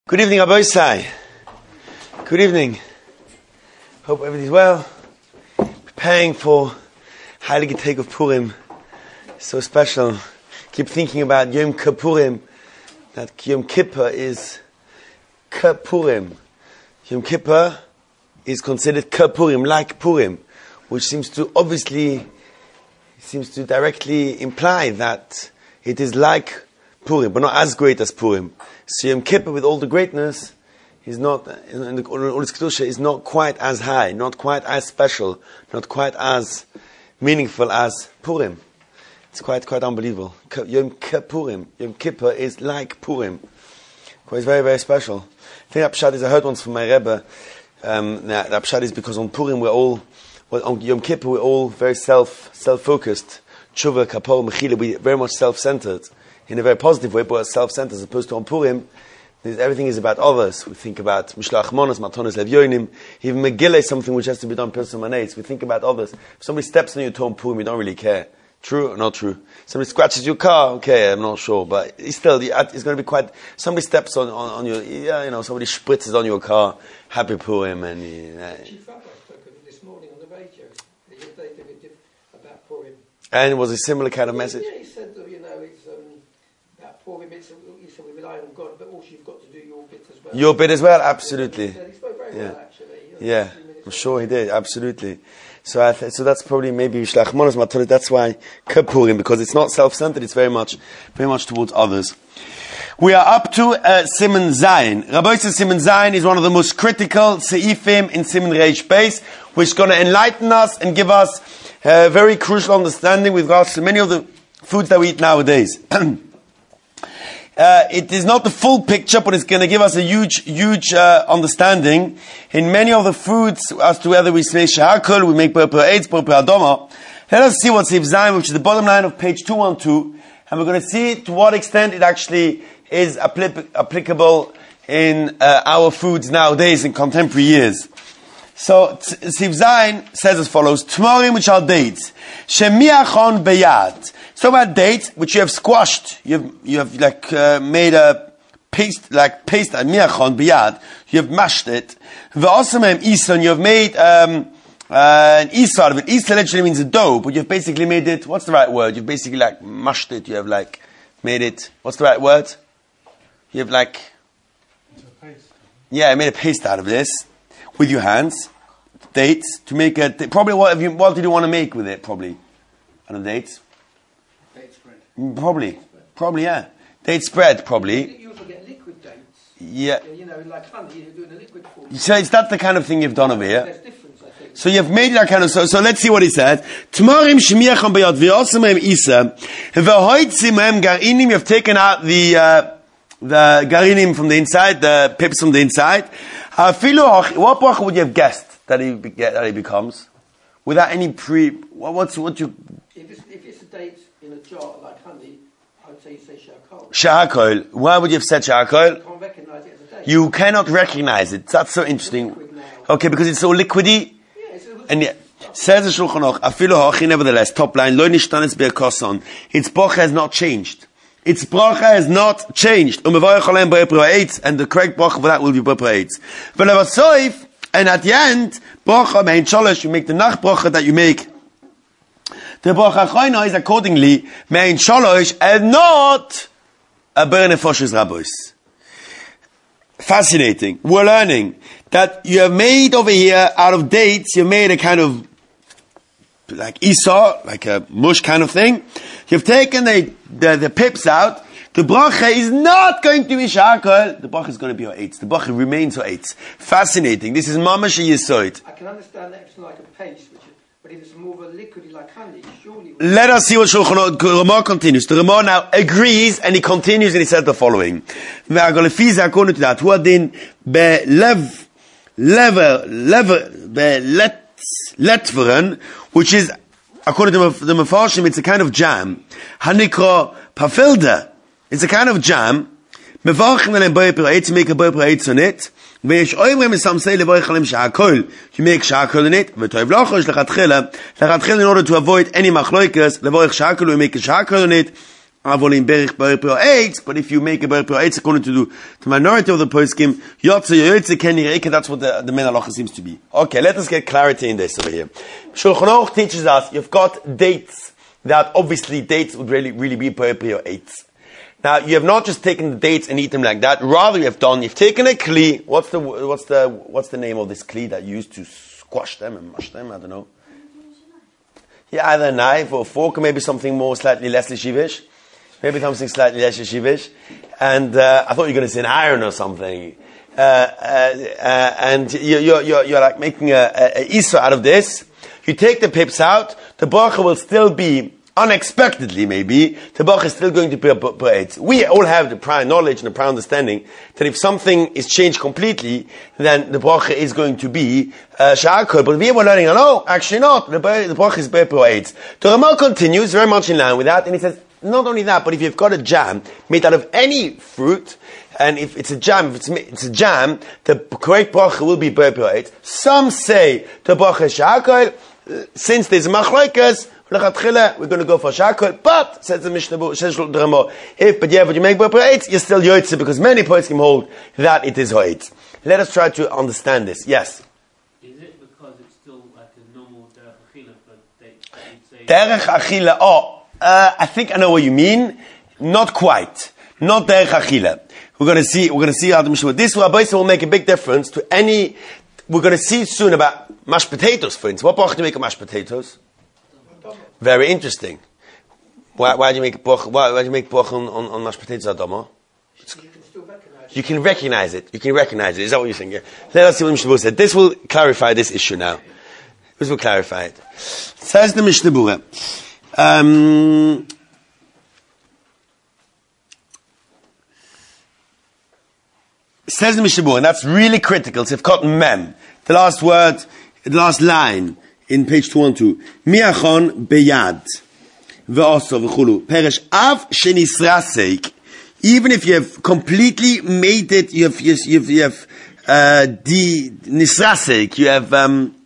Good evening, Abosai. Good evening. Hope everybody's well. Preparing for Heilige Tag of Purim. So special. Keep thinking about Yom Kippurim. That Yom Kippur is Kippurim. Yom Kippur is considered Kippurim, like Purim, which seems to directly imply that it is like Purim, but not as great as Purim. So Yom Kippur, with all the greatness, is not, in all its kedusha, is not quite as high, not quite as special, not quite as meaningful as Purim. It's quite unbelievable. Yom Kippur is like Purim. It's very, very special. I think that pshat is, I heard once from my Rebbe, that pshat is because on Purim on Yom Kippur we're all very self-focused. Tshuva, kapor, mechila, we're very much self-centered. In a very positive way, but self-centered, as opposed to on Purim, everything is about others. We think about Mishlach Monos, Matonos Levyonim, even Megillah is something which has to be done personal manes. We think about others. If somebody steps on your toe on Purim, you don't really care. True or not true? Somebody scratches your car, okay, I'm not sure, but it's still, it's going to be quite, somebody steps on your, somebody spritzes on your car, happy Purim, and... Chief Rabbi spoke this morning on the radio, he updated a bit about Purim. And it was a similar kind of message? Yeah, he said that, it's about Purim, he said we rely on God, but also you've got to do your bit as well. Your bit as well, absolutely. He spoke very well, actually. Yeah, I'm sure he did, absolutely. So that's probably maybe Shlach Monos Matonis, that's why Kippurim, because it's not self-centered, it's very much towards others. We are up to Siman Zayin. Rabbi says Siman Zayin is one of the most critical seifim in Siman Reish Beis, which is going to enlighten us and give us a very crucial understanding with regards to many of the foods that we eat nowadays. It is not the full picture, but it's going to give us a huge understanding in many of the foods as to whether we make shahakol, we make burper eitz, burper adoma. Let us see what Seif Zayin, which is the bottom line of page 212, and we're going to see to what extent it actually is applicable in our foods nowadays in contemporary years. So Seif Zayin says as follows: Tmorim, which are dates, shemiachon beyad. So about dates which you have squashed, you have made a paste miachon biyad. You have mashed it. Ve'osamem ison, you have made an isa out of it. Isa literally means a dough, but you've basically made it. What's the right word? You've basically mashed it. You have made it. What's the right word? You have I made a paste out of this with your hands. Dates to make a probably what did you want to make with it? Probably out of dates. Probably, yeah. Date spread, probably. You also get liquid dates. Yeah. Like honey, you're doing a liquid form. So that's the kind of thing you've done over here. There's difference, I think. So you've made that kind of, so let's see what he says. Tmarim shmiacham bayad v'yosamem isa v'hoitzimem garinim, you've taken out the garinim from the inside, the pips from the inside. What bracha would you have guessed that he becomes? Without any what you... If it's a date in a jar like honey, I would say you say shahakol. Shahakol. Why would you have said shahakol? You can't recognize it as a date. You cannot recognize it. That's so interesting. Okay, because it's so liquidy. Yeah, it's and yet, says the Shulchan Aruch, afilu ha'achi, nevertheless, top line, lo nishtanes be'koson. Its bracha has not changed. Its bracha has not changed. And the correct bracha for that will be b'rei eitz. And at the end, bracha mein shalosh, you make the nach bracha that you make. The bracha chayna is accordingly mein shalosh and not a ber nefoshes rabbos. Fascinating. We're learning that you have made over here out of dates. You made a kind of like isa, like a mush kind of thing. You've taken the pips out. The bracha is not going to be shakol. The bracha is going to be eitz. The bracha remains eitz. Fascinating. This is mamash yisoid. I can understand that it's like a paste, but if it's more of a liquidy like honey, surely... Let us see what Shulchan Aruch Ramah continues. The Ramah now agrees, and he continues, and he says the following. According to that, who adin letveren, which is, according to the Mefarshim, it's a kind of jam. Hanikra pafilda. It's a kind of jam. Mevarchim alem b'rei eitz, you make a b'rei eitz on it. V'yesh oimrim, some say levorich alem shahakol. You make shahakol on it. V'toiv lochosh lechatchila in order to avoid any machloikas, levorich shahakol, you make a shahakol on it. Avolim berich bar pro eitz, but if you make a bar pro eitz according to the minority of the poskim, yotze yoytze ken yireke, that's what the main halacha seems to be. Okay, let us get clarity in this over here. Shulchan Aruch teaches us you've got dates that obviously dates would really be bar pro eitz. Now you have not just taken the dates and eat them like that. Rather, you've taken a kli. What's the name of this kli that you use to squash them and mush them? I don't know. Yeah, either a knife or a fork, or maybe something more slightly less yeshivish. Maybe something slightly less yeshivish. And I thought you were going to say an iron or something. And you're like making a isra out of this. You take the pips out. The bracha will still be, unexpectedly maybe, the bracha is still going to be a eitz. We all have the prior knowledge and the prior understanding that if something is changed completely, then the bracha is going to be sha'akol. But we were learning, no, actually not. The bracha is eitz. The Ramah continues very much in line with that, and he says, not only that, but if you've got a jam made out of any fruit, and if it's a jam, the correct bracha will be eitz. Some say the bracha is sha'akol. Since there's machlokes, we're going to go for shakol, but says the Mishnah, says the Ramah, but you make bar eitz, you're still yoytze, because many poskim hold that it is hoitz. Let us try to understand this. Yes. Is it because it's still like a normal derech achila, but they say Derech achila? I think I know what you mean. Not quite. Not derech achila. We're going to see how the Mishnah. This will make a big difference to any. We're going to see soon about mashed potatoes, for instance. What bracha do you make of mashed potatoes? Very interesting. Why do you make bracha on mashed potatoes, Adama? You can recognize it. Is that what you're saying? Yeah. Let us see what the Mishnah Berurah said. This will clarify this issue now. This will clarify it. Says the Mishnah Berurah. Says the Mishnah Berurah, and that's really critical. So if caught mem, the last word, the last line in page 212. Miachon beyad ve'oso v'chulu perish av shenisraseik. Even if you have completely made it, you have nisraseik. You have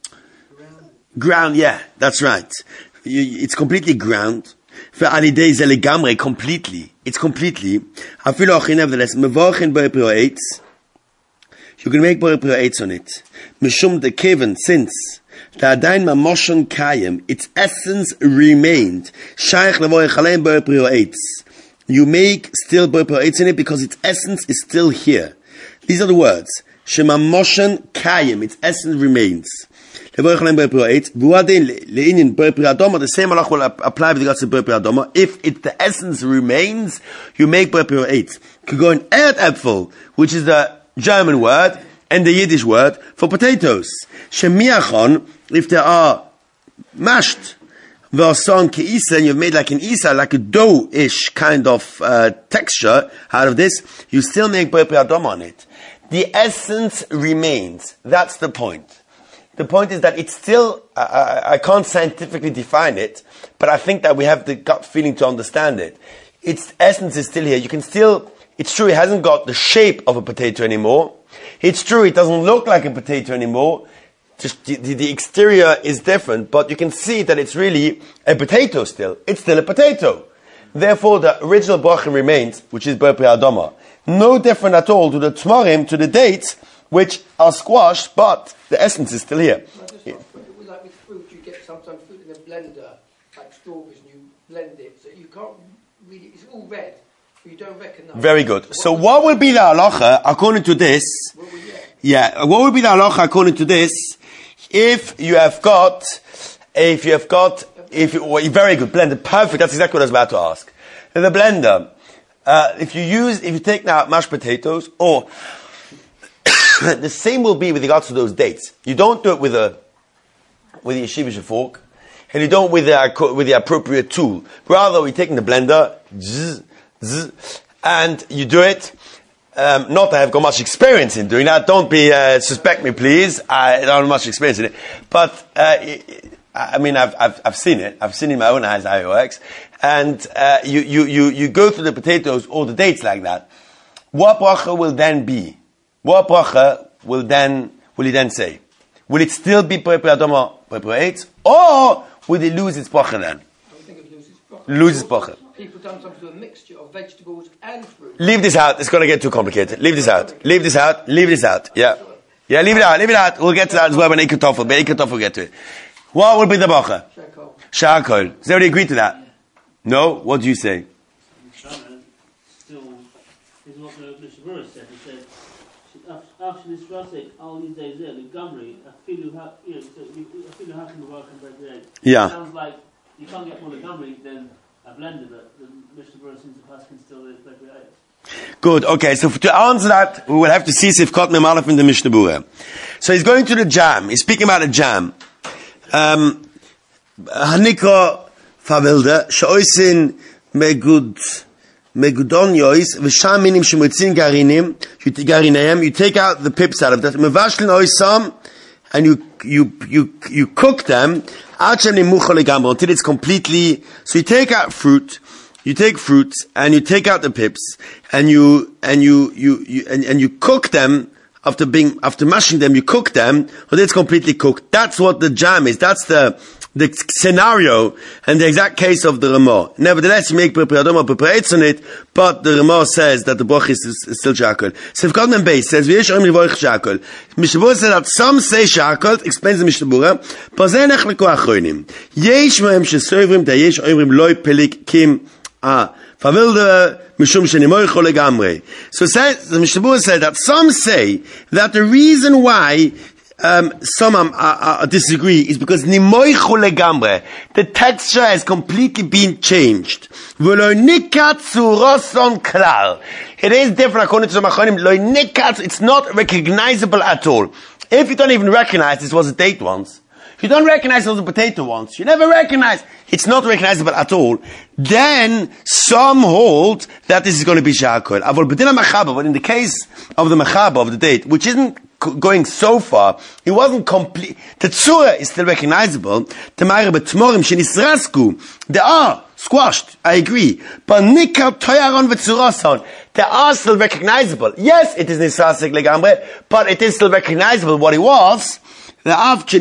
ground. Yeah, that's right. It's completely ground. Ve'alidei ze legamrei, completely. It's completely. Afilu achin nevertheless mevochin bar pro eitz. You can make bar pro eitz on it. Mishum de keven, since Ta'adain mamoshon kayem, its essence remained. Shaykh levoy chaleim bar pro eitz. You make still bar pro eitz in it because its essence is still here. These are the words. Shemamoshon kayem, its essence remains. Levoy chaleim bar pro eitz. Vuadin leinin bar pro adoma. The same halach will apply with regards to bar pro adoma. If the essence remains, you make bar pro eitz. Could go in erdäpfel, which is the German word and the Yiddish word for potatoes. Shemiachon, if they are mashed, v'ason ke'isa, and you've made like an isa, like a dough-ish kind of texture out of this, you still make bar pro adoma on it. The essence remains. That's the point. The point is that it's still, I can't scientifically define it, but I think that we have the gut feeling to understand it. Its essence is still here. You can still, it's true it hasn't got the shape of a potato anymore. It's true it doesn't look like a potato anymore. Just the exterior is different, but you can see that it's really a potato still. It's still a potato. Therefore, the original bracha remains, which is bar pro adoma. No different at all to the tmarim, to the dates, which are squashed, but the essence is still here. Like with fruit, you get sometimes fruit in a blender, like strawberries, and you blend it, so you can't really, it's all red, so you don't recognize. Very good. So what will be the halacha according to this? What would be the halacha according to this? If you have got, very good, blender, perfect, that's exactly what I was about to ask. In the blender, if you take now mashed potatoes, or the same will be with regards to those dates. You don't do it with a yeshivish fork, and you don't with the appropriate tool. Rather, we're taking the blender, and you do it. Not that I've got much experience in doing that. Don't be suspect me, please. I don't have much experience in it, but I've seen it. I've seen in my own eyes how it works. And you go through the potatoes or the dates like that. What bracha will then be? What bracha will he then say? Will it still be bar pro adoma, bar pro eitz, or will it lose its bracha then? I think it loses bracha. Loses bracha. People sometimes do a mixture of vegetables and fruit. Leave this out. It's going to get too complicated. Leave this out. Leave this out. Leave this out. Yeah. Yeah, leave it out. Leave it out. We'll get to that as well when Eikatoffel. By Eikatoffel we'll get to it. What would be the bracha? Shakol. Does everybody agree to that? No? What do you say? Still, this is what the Mishnah Berurah said. He said, after this Rasik, all these days there, the Gumri, I feel you have to work on bread. Yeah. It sounds like you can't get more Gumri than a blender, but the Mishnah Berurah seems to pass can still break. Good. Okay. So to answer that, we will have to see Sifkot Mem Aleph in the Mishnah Berurah. So he's going to the jam. He's speaking about a jam. Hanikra Favilda Shoisin Megudonyois V'Shaminim Shemutzin Garinim Garineim. You take out the pips out of that. Mevashlin Oisam, and you cook them until it's completely. So you take out fruit. You take fruits and you take out the pips and you cook them after mashing them. You cook them until it's completely cooked. That's what the jam is. That's the scenario and the exact case of the Ramah. Nevertheless, you make preparates on it, but the Ramah says that the broch is still shakol. Sifkot Mem Beis says v'yesh omrim rivoich shakol. Mishnah Berurah says that some say shakol. Explains the Mishnah Berurah. Pazeh nechleko achronim. Yesh mohem shesovrim da yesh omrim loy pelik kim. Favilda mishum shenimoicho legamre. So says the Mishnah Berurah said that some say that the reason why some disagree is because nimoicho legamre, the texture has completely been changed. V'lo nikatzu roson klal. It is different according to the Machonim. Lo nikatzu, it's not recognizable at all. If you don't even recognize this was a date once, you don't recognize it was a potato once, you never recognize, it's not recognizable at all, then some hold that this is going to be shakol. But in the case of the mechaba, of the date, which isn't going so far, it wasn't complete, the tzura is still recognizable, they are squashed, I agree, but nikar toyaron v'tzurason, they are still recognizable. Yes, it is nisrasik legamre, but it is still recognizable what it was. So there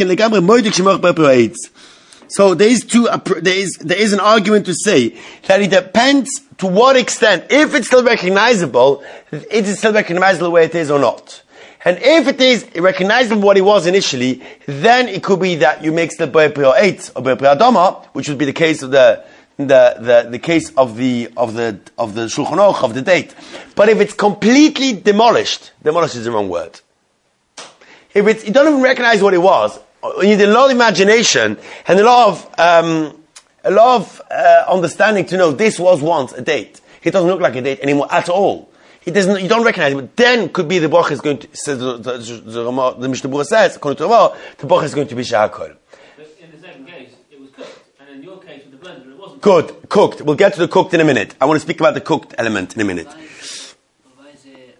is an argument to say that it depends to what extent. If it's still recognizable, it is still recognizable where it is or not. And if it is recognizable what it was initially, then it could be that you make still B'er Pri Ha'etz or B'er Pri Adama, which would be the case of the case of the Shulchan Aruch, of the date. But if it's completely demolished is the wrong word. If you don't even recognize what it was, you need a lot of imagination and a lot of understanding to know this was once a date. It doesn't look like a date anymore at all. It doesn't. You don't recognize it. But then could be the bracha is going to. Says the Mishnah Berurah says, according to the Ramah, the bracha is going to be shakol. But in the second case, it was cooked, and in your case with the blender, it wasn't. Good, cooked. We'll get to the cooked in a minute. I want to speak about the cooked element in a minute. Why is it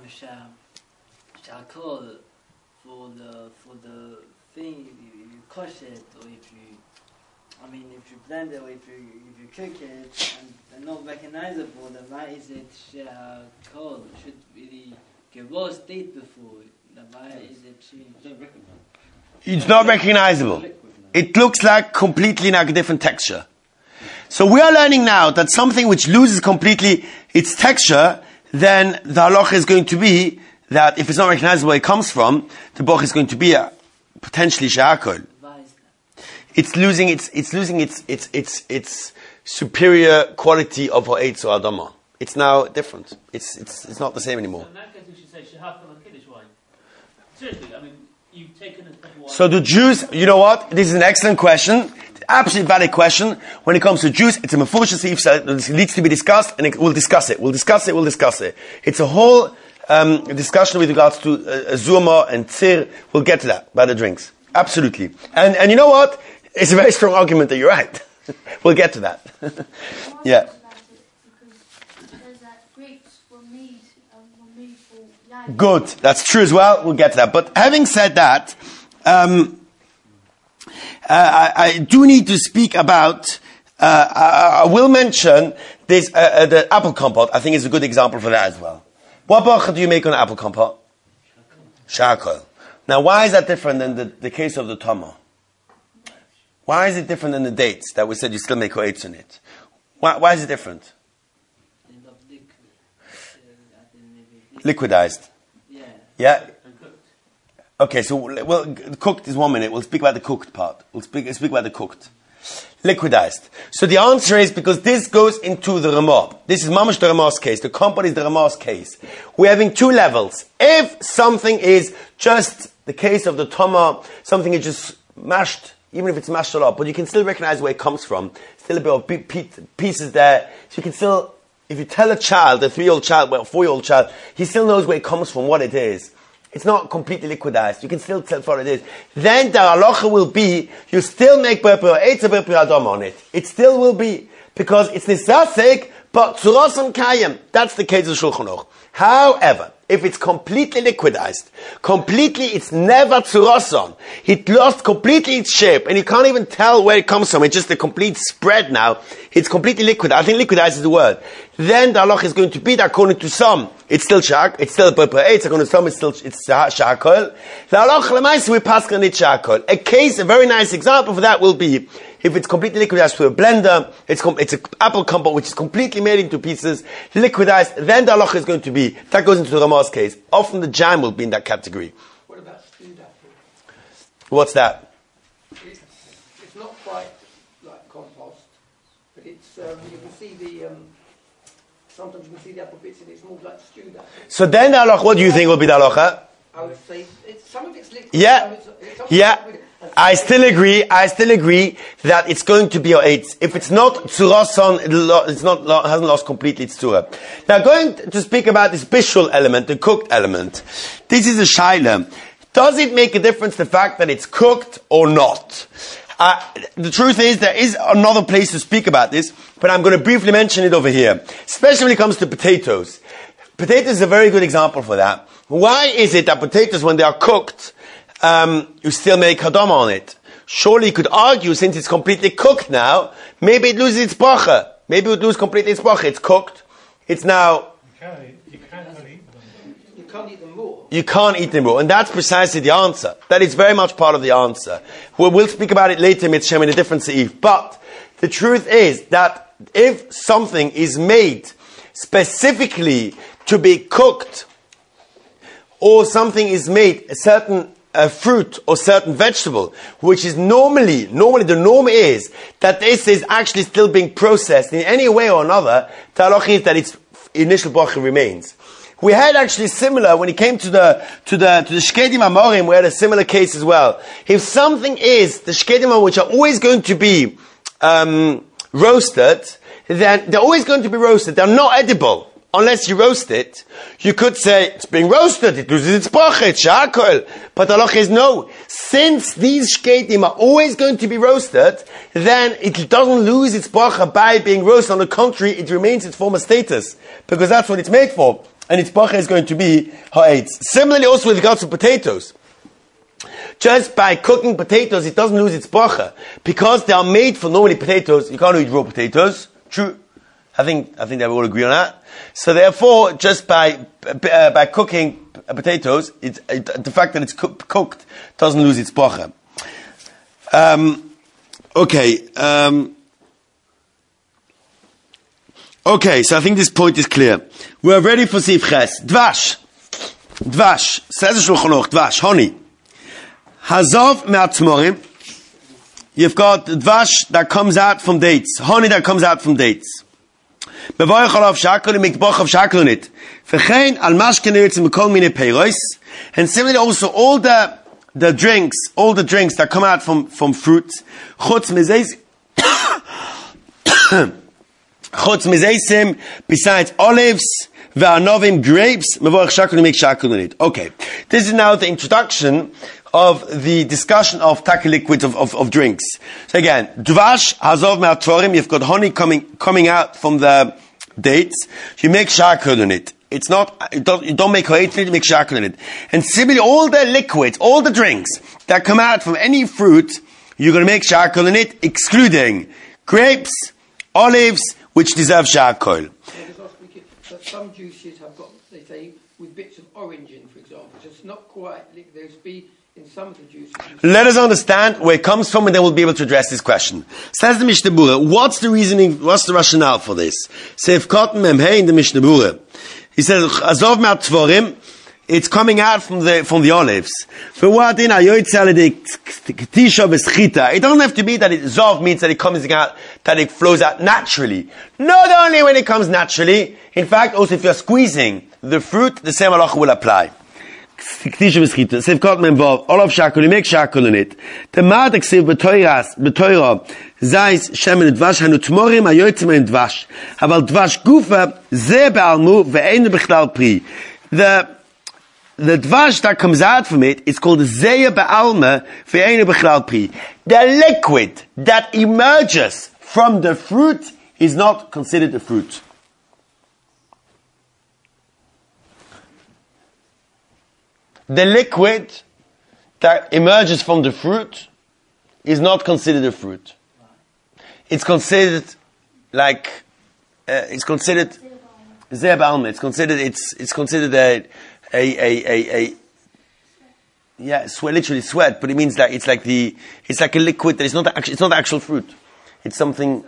shakol? For the thing, if you kosher it, or if you blend it, or if you cook it, and they're not recognizable, then why is it shakol? Should really give raw state before. Then why is it changed? It's not recognizable. It looks like completely like a different texture. So we are learning now that something which loses completely its texture, then the halacha is going to be that if it's not recognizable where it comes from, the bracha is going to be potentially shakol. It's losing its superior quality of ha'etz or adama. It's now different. It's not the same anymore. So in that case, we should say shehakol and kiddush wine. Seriously, I mean, you've taken a wine. So the Jews, you know what? This is an excellent question. Absolutely valid question. When it comes to Jews, it's a mefurish seif, so it needs to be discussed, and we'll discuss it. It's a whole discussion with regards to Zuma and Tzir. We'll get to that by the drinks. Absolutely. And you know what? It's a very strong argument that you're right. We'll get to that. Yeah. Good. That's true as well. We'll get to that. But having said that, I do need to speak about, I will mention this, the apple compote. I think is a good example for that as well. What bracha do you make on apple compote? Shakol. Now, why is that different than the case of the Tama? Why is it different than the dates that we said you still make ha'etz on it? Why is it different? End up liquid. Liquidized. Yeah. Yeah? And cooked. Okay, so, well, cooked is 1 minute. We'll speak about the cooked part. We'll speak about the cooked. Liquidized. So the answer is because this goes into the Ramah. This is Mamash the Ramah's case. The company is the Ramah's case. We're having two levels. If something is just the case of the Toma, something is just mashed, even if it's mashed a lot, but you can still recognize where it comes from. Still a bit of pieces there. So you can still, if you tell a child, a 3-year-old child, well, a 4-year-old child, he still knows where it comes from, what it is. It's not completely liquidized. You can still tell what it is. Then the halacha will be, you still make it's a adam on it. It still will be, because it's nisasek, but tzurasam kayem. That's the case of Shulchan Aruch. However, if it's completely liquidized, it's never tzurasan. It lost completely its shape, and you can't even tell where it comes from. It's just a complete spread now. It's completely liquid. I think liquidized is the word. Then the halacha is going to be that according to some, it's still shak, it's still it's according to some, it's shakol. The halacha lemaisa we pass on it shakol. A very nice example for that will be if it's completely liquidized through a blender, it's an apple compote which is completely made into pieces, liquidized. Then the halacha is going to be that goes into the Ramah's case. Often the jam will be in that category. What about stewed apple? What's that? It's not quite like compost, but it's you can see the sometimes you can see the apple bits, and it's more like stewed apple. So then the halacha, what do you think will be the halacha? I would say some of it's liquid. Yeah. Yeah. I still agree that it's going to be eitz. If it's not tzurasan, hasn't lost completely its tzura. Now going to speak about this bishul element, the cooked element. This is a shaila. Does it make a difference the fact that it's cooked or not? The truth is there is another place to speak about this, but I'm going to briefly mention it over here. Especially when it comes to potatoes. Potatoes is a very good example for that. Why is it that potatoes, when they are cooked, you still make hadama on it? Surely you could argue, since it's completely cooked now, maybe it loses its bracha. Maybe it would lose completely its bracha. It's cooked. It's now... You can't eat them raw. You can't eat them raw. And that's precisely the answer. That is very much part of the answer. We'll speak about it later, Mitzvah, in a different seif. But the truth is that if something is made specifically to be cooked, or something is made, a certain fruit or certain vegetable, which is normally the norm is that this is actually still being processed in any way or another, the halacha is that its initial bracha remains. We had actually similar, when it came to the shkedim amorim, we had a similar case as well. If something is, the shkedim which are always going to be roasted, then they're always going to be roasted. They're not edible unless you roast it. You could say, it's being roasted, it loses its bracha, it's shakol. But the halacha is no. Since these shkedim are always going to be roasted, then it doesn't lose its bracha by being roasted. On the contrary, it remains its former status. Because that's what it's made for. And its bracha is going to be ha'etz. Similarly also with regards to potatoes. Just by cooking potatoes, it doesn't lose its bracha. Because they are made for normally potatoes, you can't eat raw potatoes. True. I think that we all agree on that. So therefore, just by cooking potatoes, the fact that it's cooked doesn't lose its bracha. Okay, so I think this point is clear. We're ready for Sif Ches. Dvash. Says the Shulchan Aruch, dvash, honey. Hazav me'atzmorim. You've got dvash that comes out from dates. Honey that comes out from dates. Bevoich alav shakol, you make boch of shakol on it. V'chein al mashken eretzim v'kol mine peiros. And similarly also all the drinks that come out from fruits. Chutz mizeisim, besides olives, ve'anovim, grapes, mevoich shakol, you make shakol on it. Okay. This is now the introduction of the discussion of taki liquids of drinks. So again, dvash hazov me'atvorim, you've got honey coming out from the dates, you make shakol on it. It's not, you don't make ha'etz, you make shakol on it. And similarly, all the liquids, all the drinks that come out from any fruit, you're going to make shakol on it, excluding grapes, olives, which deserve shakol. Some juices have got, they say, with bits of orange in, for example. So it's not quite, in some of the juices. Let us understand where it comes from, and then we'll be able to address this question. Says the Mishnah Berurah, what's the reasoning, what's the rationale for this? Seif Cotton Memhei in the Mishnah Berurah. He says, Azov Me'at Tvorim, it's coming out from the olives. It doesn't have to be that Zov means that it comes out, that it flows out naturally. Not only when it comes naturally, in fact, also if you're squeezing the fruit, the same halacha will apply. Sivkot Memvov, Olav Shakul, you make Shakul in it. The Ma'adeksiv B'toira, Zais, Shemen Dvash, Hanu Tmorim, Ayotzim Dvash. Aval Dvash Gufa, Ze Be'almu, Ve'einu B'chlal Pri. The dvash that comes out from it is called Zeya Ba'alma Ve'einu B'chlal Pri. The liquid that emerges from the fruit is not considered a fruit. The liquid that emerges from the fruit is not considered a fruit. It's considered like it's considered Zeya Ba'alma. It's considered sweat, literally sweat, but it means that it's like a liquid that is not it's not actual fruit. It's something.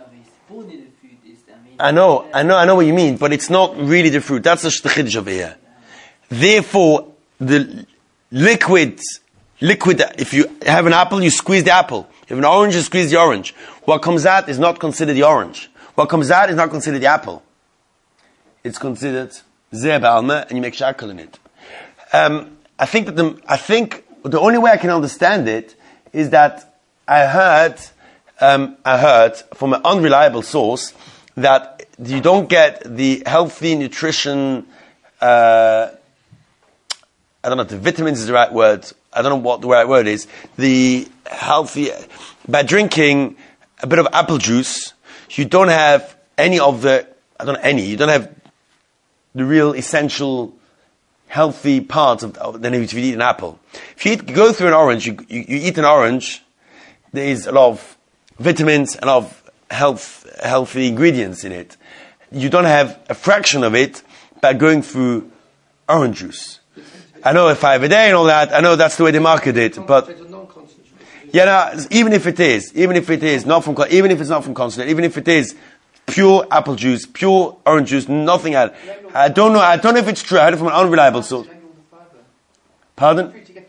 I know what you mean, but it's not really the fruit. That's the chiddush over here. Therefore, the liquid, if you have an apple, you squeeze the apple. If you have an orange, you squeeze the orange. What comes out is not considered the orange. What comes out is not considered the apple. It's considered Zeh Ba'alma, and you make shakal in it. I think the only way I can understand it is that I heard from an unreliable source that you don't get the healthy nutrition. I don't know if the vitamins is the right word. I don't know what the right word is. The healthy by drinking a bit of apple juice, you don't have any of the. You don't have the real essential healthy parts than if you eat an apple. If you go through an orange, you eat an orange, there is a lot of vitamins, a lot of healthy ingredients in it. You don't have a fraction of it by going through orange juice. I know 5 a day and all that, I know that's the way they market it, but even if it's not from concentrate, even if it is pure apple juice, pure orange juice, nothing else. I don't know if it's true. I heard it from an unreliable source. Pardon?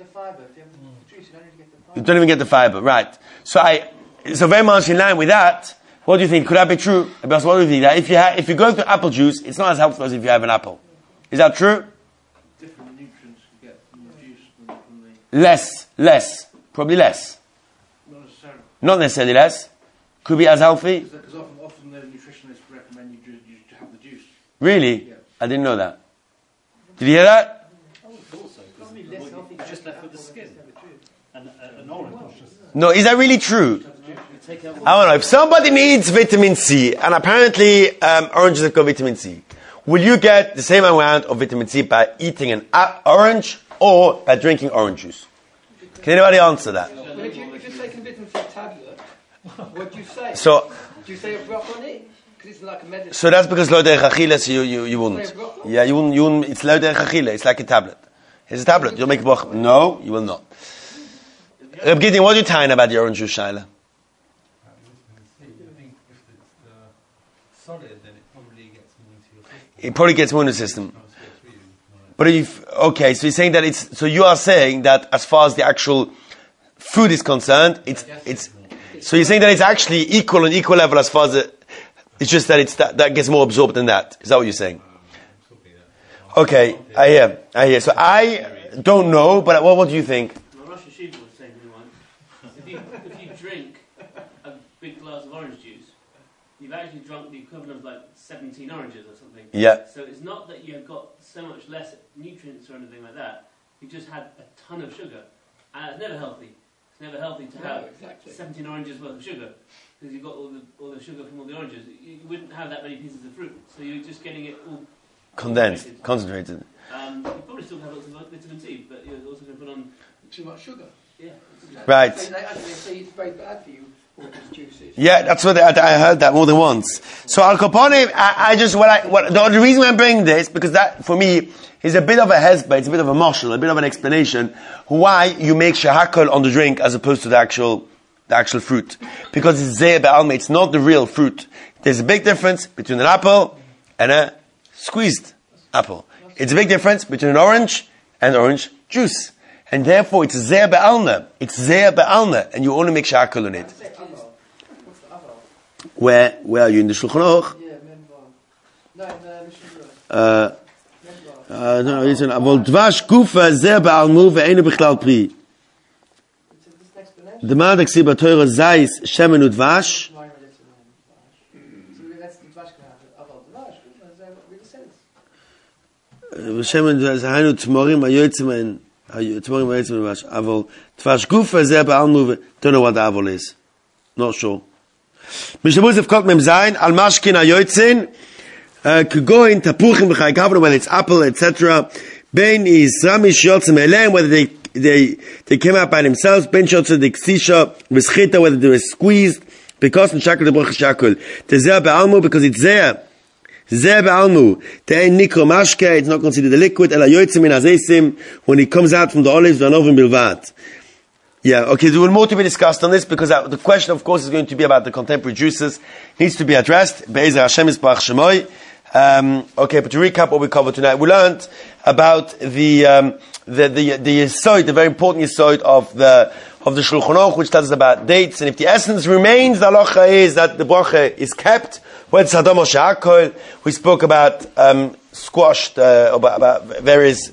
You don't even get the fiber, right? So very much in line with that. What do you think? Could that be true? Because what do you think? That if you go through apple juice, it's not as helpful as if you have an apple. Is that true? Different nutrients you get from the juice than from the... Less. Probably less. Not necessarily less. Could be as healthy. Because often the nutritionists recommend you have the juice. Really? Yeah. I didn't know that. Did you hear that? It's just left with the skin. And an orange. No, is that really true? I don't know. If somebody needs vitamin C, and apparently oranges have got vitamin C, will you get the same amount of vitamin C by eating an orange or by drinking orange juice? Can anybody answer that? Well, if you're taking vitamin C tablet, what do you say? So, do you say a broth on it? Because it's like a medicine. So that's because lo derech achila, so you wouldn't. Yeah, you wouldn't. It's lo derech achila. It's like a tablet. It's a tablet. You'll make a broch. No, you will not. Reb Gideon, what are you tying about the orange juice, Shaila? I think if it's solid, then it probably gets more into your system. It probably gets more in the system. But so you're saying that so you are saying that as far as the actual food is concerned, so you're saying that it's actually equal level as far as it's just that that gets more absorbed than that. Is that what you're saying? Okay, I hear. So I don't know, but what do you think? Well, Rosh Hashiva was saying to me once, if you drink a big glass of orange juice, you've actually drunk the equivalent of like 17 oranges or something. Yeah. So it's not that you've got so much less nutrients or anything like that. You just had a ton of sugar. And it's never healthy. It's never healthy to have 17 oranges worth of sugar. Because you've got all the sugar from all the oranges. You wouldn't have that many pieces of fruit. So you're just getting it all condensed, concentrated. You probably still have lots of vitamin C, but you're also going to put on too much sugar. Yeah. Right. They say it's very bad for you all these juices. Yeah, that's what I heard that more than once. So Al Kaponim, the reason why I'm bringing this, because that, for me, is a bit of a hezbollah, it's a bit of a marshal, a bit of an explanation, why you make shahakol on the drink as opposed to the actual fruit. Because it's zeh be'alma, it's not the real fruit. There's a big difference between an apple and a squeezed apple. It's a big difference between an orange and orange juice. And therefore, it's zeh be'alma. It's zeh be'alma, and you only make shahakol on it. What's the aval? Where are you in the Shulchan Aruch? Yeah, Memvar. No, in the Mishnah. No, listen. Avol dvash gufa zeh be'almu ve'einu bichlal pri. It's this explanation. The Madak si b'Torah zayis shemen udvash. So that's the Dvash Knat. Aval Dvash. That's what it says. Shemen zayinu tmorim hayotzim dvash. Avol dvash gufa zeh be'almu. Don't know what the avol is. Not sure. Mishnah Kot Mem Zayin al mashkin hayotzin. Kugoin tapuchim b'chai kavna, whether it's apple, etc. Ben is ramish yotzim elem, whether they came out by themselves. Ben shotza the ksisha v'schita, whether they were squeezed. Because in shakol the broch shakol. Tezeh be'almu, because it's zeh be'almu. Te'en nikro mashke, it's not considered a liquid. Ela yotzim min hazesim, when it comes out from the olives v'anovim bilvat. Yeah, okay, there will more to be discussed on this, because the question, of course, is going to be about the contemporary juices. Needs to be addressed. Be'ezer Hashem Yisbarach Shemoy. Okay, but to recap what we covered tonight, we learned about the yesod, the very important yesod of the Shulchan Aruch, which tells us about dates, and if the essence remains, the halacha is that the bracha is kept. When Sadam or Sha'akol, we spoke about squashed, about various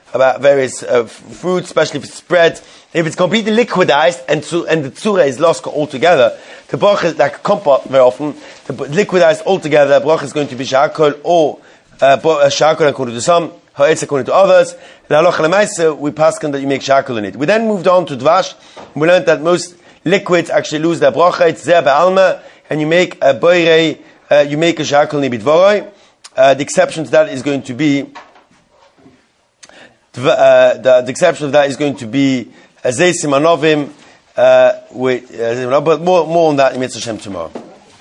fruits, especially if it's spread. If it's completely liquidized and the tzura is lost altogether, the bracha is like a compote very often. The liquidized altogether, bracha is going to be sha'akol or sha'akol according to some, ha'etz according to others. The halacha l'maisa, we paskin that you make sha'akol in it. We then moved on to dvash. We learned that most liquids actually lose their bracha. It's zeh be'alma, and you make a boirei, you make a sha'akol nibit voroi. The exception to that is going to be the exception of that is going to be Zeisim Anovim, but more on that in Mitzvah Hashem tomorrow.